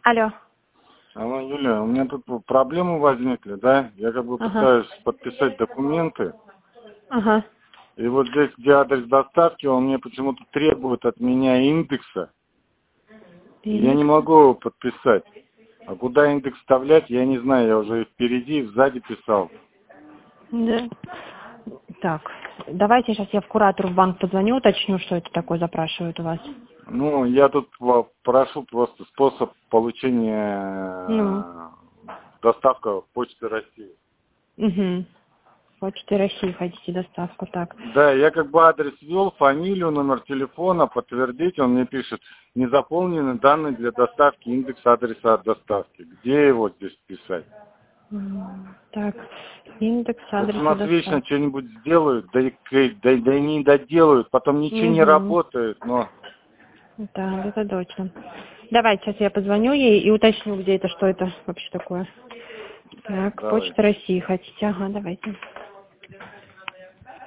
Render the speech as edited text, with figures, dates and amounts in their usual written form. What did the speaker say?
Алло. Алло, Юля, у меня тут проблемы возникли, да? Я как бы пытаюсь подписать документы. Ага. И вот здесь, где адрес доставки, он мне почему-то требует от меня индекса. Я не могу его подписать. А куда индекс вставлять, я не знаю. Я уже впереди, сзади писал. Да. Так, давайте сейчас я в куратору в банк позвоню, уточню, что это такое запрашивают у вас. Ну, я тут прошу просто способ получения доставка Почты России. Угу. Почты России хотите доставку, так. Да, я как бы адрес ввел, фамилию, номер телефона, подтвердить, он мне пишет, не заполнены данные для доставки, индекс адреса от доставки. Где его здесь писать? Так, индекс Вот у адреса нас вечно доставки. что-нибудь сделают, да и не доделают, потом ничего не работает, но... Да, это точно. Давайте сейчас я позвоню ей и уточню, где это, что это вообще такое. Так, Давай. Почта России хотите? Ага, давайте.